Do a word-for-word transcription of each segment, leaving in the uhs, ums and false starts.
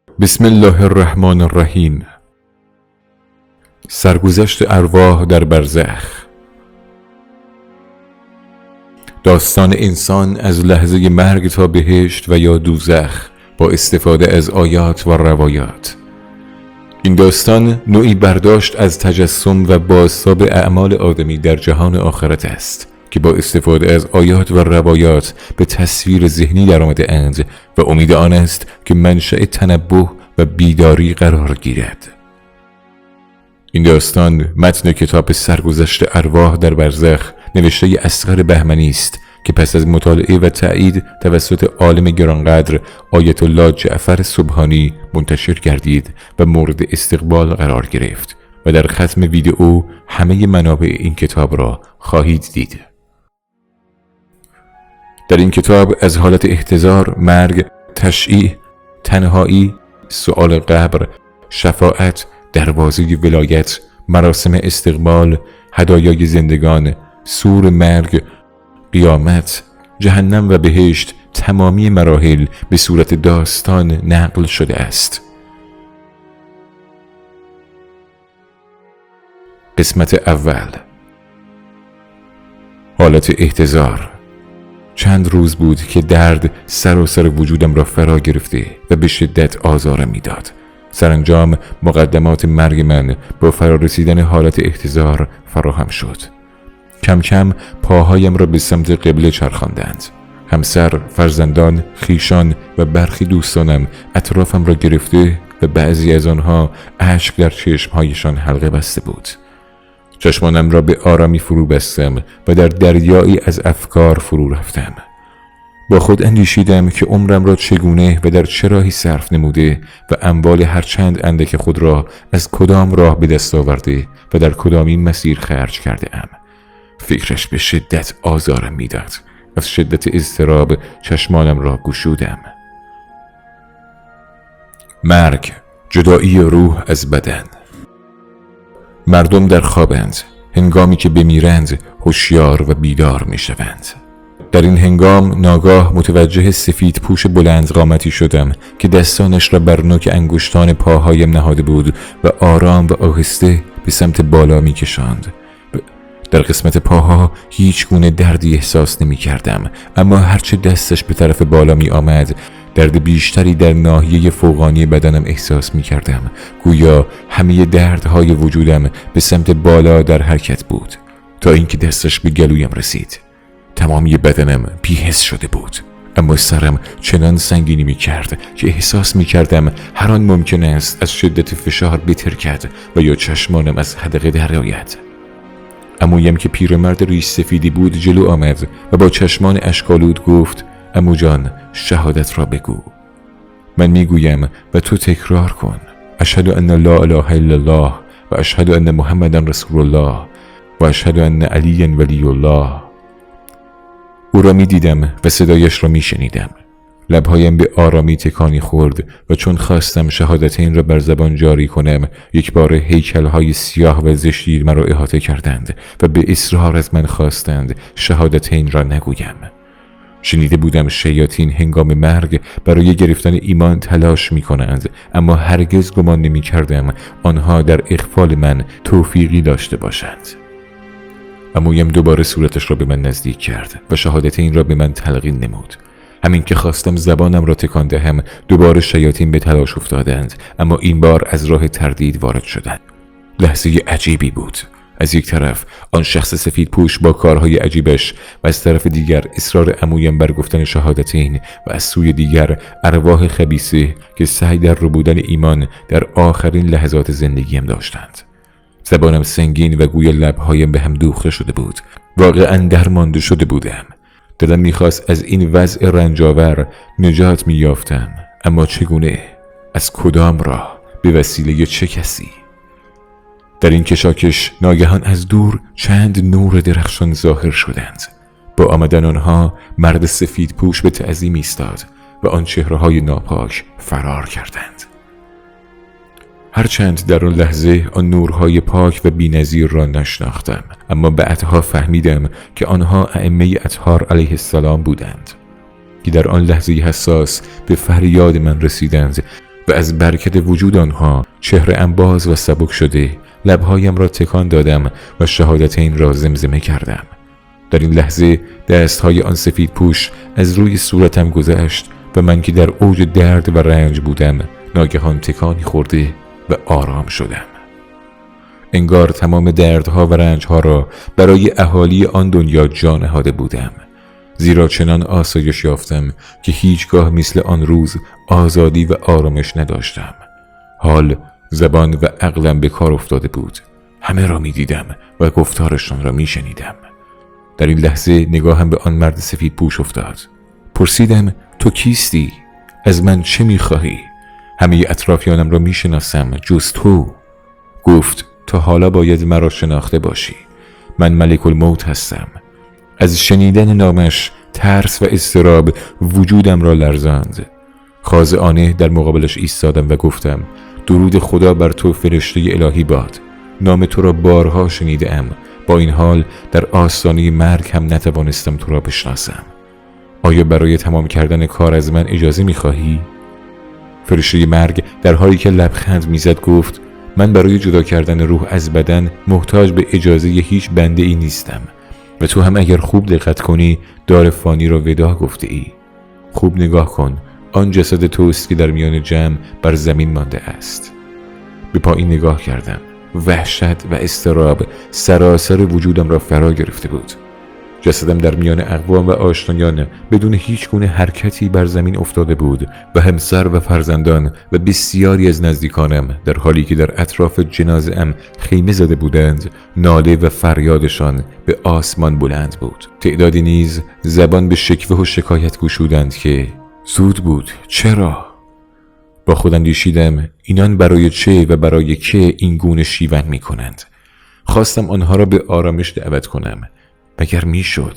بسم الله الرحمن الرحیم. سرگذشت ارواح در برزخ. داستان انسان از لحظه مرگ تا بهشت و یا دوزخ با استفاده از آیات و روایات. این داستان نوعی برداشت از تجسم و بازتاب اعمال آدمی در جهان آخرت است که با استفاده از آیات و روایات به تصویر ذهنی درآمده اند و امید آن است که منشأ تنبه و بیداری قرار گیرد. این داستان متن کتاب سرگذشت ارواح در برزخ نوشته اصغر بهمنی است که پس از مطالعه و تأیید توسط عالم گرانقدر آیت الله جعفر سبحانی منتشر گردید و مورد استقبال قرار گرفت و در ختم ویدئو همه منابع این کتاب را خواهید دید. در این کتاب از حالت احتضار، مرگ، تشییع، تنهایی، سؤال قبر، شفاعت، دروازه ولایت، مراسم استقبال، هدایای زندگان، سور مرگ، قیامت، جهنم و بهشت تمامی مراحل به صورت داستان نقل شده است. قسمت اول. حالت احتضار. چند روز بود که درد سراسر وجودم را فرا گرفته و به شدت آزارم میداد. سرانجام مقدمات مرگ من با فرارسیدن حالت احتضار فراهم شد. کم کم پاهایم را به سمت قبله چرخاندند. همسر، فرزندان، خویشان و برخی دوستانم اطرافم را گرفته و بعضی از آنها اشک در چشمهایشان حلقه بسته بود. چشمانم را به آرامی فرو بستم و در دریایی از افکار فرو رفتم. با خود اندیشیدم که عمرم را چگونه و در چه راهی صرف نموده و اموال هر چند اندک خود را از کدام راه به دست آورده و در کدامین مسیر خرج کرده ام. فکرش به شدت آزارم میداد. از شدت اضطراب چشمانم را گشودم. مرگ، جدایی روح از بدن. مردم در خوابند. هنگامی که بمیرند هوشیار و بیدار می شوند. در این هنگام ناگاه متوجه سفید پوش بلند قامتی شدم که دستانش را بر نوک انگشتان پاهایم نهاده بود و آرام و آهسته به سمت بالا می کشاند. در قسمت پاها هیچ گونه دردی احساس نمی کردم، اما هرچه دستش به طرف بالا می آمد درد بیشتری در ناحیه فوقانی بدنم احساس می کردم. گویا همه دردهای وجودم به سمت بالا در حرکت بود تا اینکه دستش به گلویم رسید. تمامی بدنم بی‌حس شده بود، اما سرم چنان سنگینی می کرد که احساس می کردم هر آن ممکن است از شدت فشار بترکد و یا چشمانم از حدقه درآید. عمویم که پیرمرد ریش سفیدی بود جلو آمد و با چشمان اشک‌آلود گفت: عمو جان، شهادت را بگو. من میگویم و تو تکرار کن: اشهد ان لا اله الا الله و اشهد ان محمدا رسول الله و اشهد ان علی ولی الله. او را می دیدم و صدایش را می شنیدم. لبهایم به آرامی تکانی خورد و چون خواستم شهادتین را بر زبان جاری کنم، یک بار هیکل‌های سیاه و زشتی مرا احاطه کردند و به اصرار از من خواستند شهادتین را نگویم. شنیده بودم شیاطین هنگام مرگ برای گرفتن ایمان تلاش می کنند، اما هرگز گمان نمی کردم آنها در اغفال من توفیقی داشته باشند. عمویم دوباره صورتش را به من نزدیک کرد و شهادتین را به من تلقین نمود. همین که خواستم زبانم را تکان دهم دوباره شیاطین به تلاش افتادند، اما این بار از راه تردید وارد شدند. لحظه عجیبی بود. از یک طرف آن شخص سفید پوش با کارهای عجیبش و از طرف دیگر اصرار عمویم بر گفتن شهادتین و از سوی دیگر ارواح خبیثه که سعی در ربودن ایمان در آخرین لحظات زندگیم داشتند. زبانم سنگین و گویا لبهایم به هم دوخته شده بود. واقعا درمانده شده بودم. دلم میخواست از این وضع رنجاور نجات میافتم، اما چگونه؟ از کدام راه؟ به وسیله چه کسی؟ در این کشاکش ناگهان از دور چند نور درخشان ظاهر شدند. با آمدن آنها مرد سفید پوش به تعظیم ایستاد و آن چهره‌های ناپاک فرار کردند. هرچند در آن لحظه آن نورهای پاک و بی‌نظیر را نشناختم، اما بعدها فهمیدم که آنها ائمه اطهار علیه السلام بودند که در آن لحظه حساس به فریاد من رسیدند و از برکت وجود آنها چهره‌ام باز و سبک شده، لبهایم را تکان دادم و شهادتین را زمزمه کردم. در این لحظه دستهای آن سفید پوش از روی صورتم گذشت و من که در اوج درد و رنج بودم ناگهان تکانی خورده و آرام شدم. انگار تمام دردها و رنجها را برای اهالی آن دنیا جا نهاده بودم، زیرا چنان آسایش یافتم که هیچگاه مثل آن روز آزادی و آرامش نداشتم. حال زبان و عقلم به کار افتاده بود. همه را می دیدم و گفتارشان را می شنیدم. در این لحظه نگاهم به آن مرد سفید پوش افتاد. پرسیدم تو کیستی؟ از من چه می خواهی؟ همه اطرافیانم را می شناسم جز تو. گفت تا حالا باید مرا شناخته باشی. من ملک الموت هستم. از شنیدن نامش ترس و اضطراب وجودم را لرزاند. خاضعانه در مقابلش ایستادم و گفتم درود خدا بر تو فرشته الهی باد. نام تو را بارها شنیده ام. با این حال در آستانه مرگ هم نتوانستم تو را بشناسم. آیا برای تمام کردن کار از من اجازه می‌خواهی؟ فرشته مرگ در حالی که لبخند می‌زد گفت من برای جدا کردن روح از بدن محتاج به اجازه هیچ بنده ای نیستم و تو هم اگر خوب دقت کنی دار فانی را ودا گفته ای. خوب نگاه کن، آن جسد توست که در میان جمع بر زمین مانده است. به پایین نگاه کردم. وحشت و اضطراب سراسر وجودم را فرا گرفته بود. جسدم در میان اقوام و آشنایان بدون هیچ گونه حرکتی بر زمین افتاده بود و همسر و فرزندان و بسیاری از نزدیکانم در حالی که در اطراف جنازه‌ام خیمه زده بودند ناله و فریادشان به آسمان بلند بود. تعدادی نیز زبان به شکوه و شکایت گشودند که زود بود، چرا؟ با خود اندیشیدم اینان برای چه و برای که این گونه شیون می کنند. خواستم آنها را به آرامش دعوت کنم مگر می شد.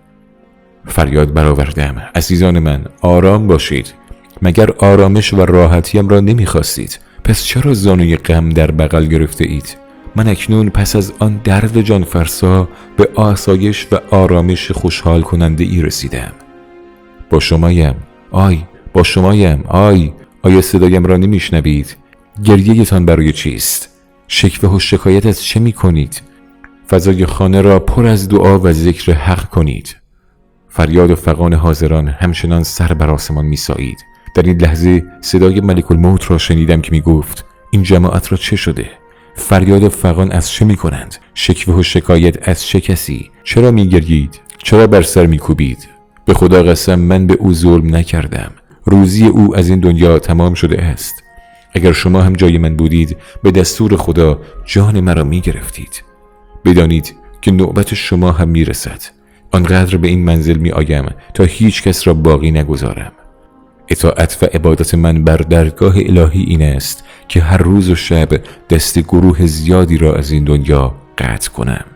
فریاد برآوردم عزیزان من آرام باشید. مگر آرامش و راحتیم را نمی خواستید؟ پس چرا زانوی غم در بغل گرفته اید؟ من اکنون پس از آن درد جان فرسا به آسایش و آرامش خوشحال کننده ای رسیدم. با شمایم آی با شمایم آی آیا صدایم را نمی شنوید؟ گریه تان برای چیست؟ شکوه و شکایت از چه می کنید؟ فضای خانه را پر از دعا و ذکر حق کنید. فریاد و فغان حاضران همچنان سر بر آسمان می سایید. در این لحظه صدای ملک الموت را شنیدم که می گفت این جماعت را چه شده؟ فریاد و فغان از چه می کنند؟ شکوه و شکایت از چه کسی؟ چرا می گرید؟ چرا بر سر می کوبید؟ به خدا قسم من به او ظلم نکردم. روزی او از این دنیا تمام شده است. اگر شما هم جای من بودید به دستور خدا جان مرا می گرفتید. بدانید که نوبت شما هم می رسد. آنقدر به این منزل می آیم تا هیچ کس را باقی نگذارم. اطاعت و عبادت من بر درگاه الهی این است که هر روز و شب دست گروه زیادی را از این دنیا قطع کنم.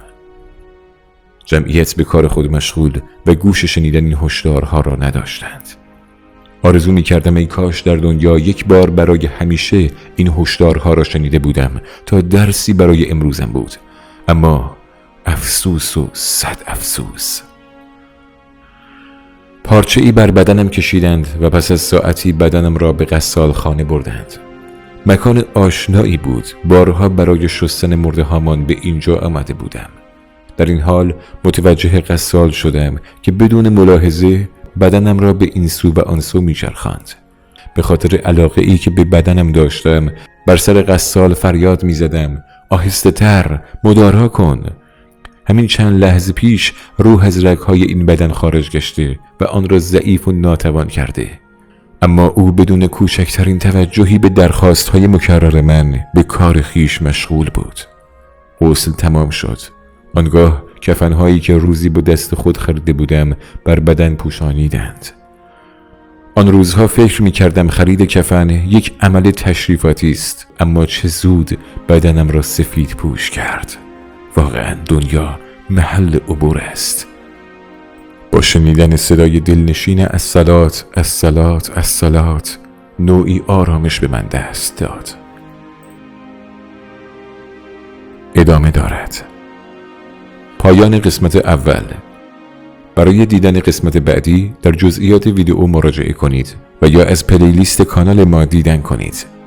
جمعیت به کار خود مشغول و گوش شنیدن این هشدارها را نداشتند. آرزو می کردم ای کاش در دنیا یک بار برای همیشه این هشدارها را شنیده بودم تا درسی برای امروزم بود. اما افسوس و صد افسوس. پارچه ای بر بدنم کشیدند و پس از ساعتی بدنم را به غسال خانه بردند. مکان آشنایی بود. بارها برای شستن مرده هامان به اینجا آمده بودم. در این حال متوجه غسال شدم که بدون ملاحظه بدنم را به این سو و آن سو می چرخاند. به خاطر علاقه ای که به بدنم داشتم بر سر غسال فریاد می زدم آهسته تر، مدارا کن. همین چند لحظه پیش روح از رگهای این بدن خارج گشته و آن را ضعیف و ناتوان کرده. اما او بدون کوچکترین توجهی به درخواستهای مکرر من به کار خیش مشغول بود. غسل تمام شد. آنگاه کفنهایی که روزی با دست خود خریده بودم بر بدن پوشانیدند. آن روزها فکر می کردم خرید کفن یک عمل تشریفاتی است، اما چه زود بدنم را سفید پوش کرد. واقعا دنیا محل عبور است. با شنیدن صدای دلنشین الصلات الصلات الصلات نوعی آرامش به من دست داد. ادامه دارد. پایان قسمت اول. برای دیدن قسمت بعدی در جزئیات ویدئو مراجعه کنید و یا از پلیلیست کانال ما دیدن کنید.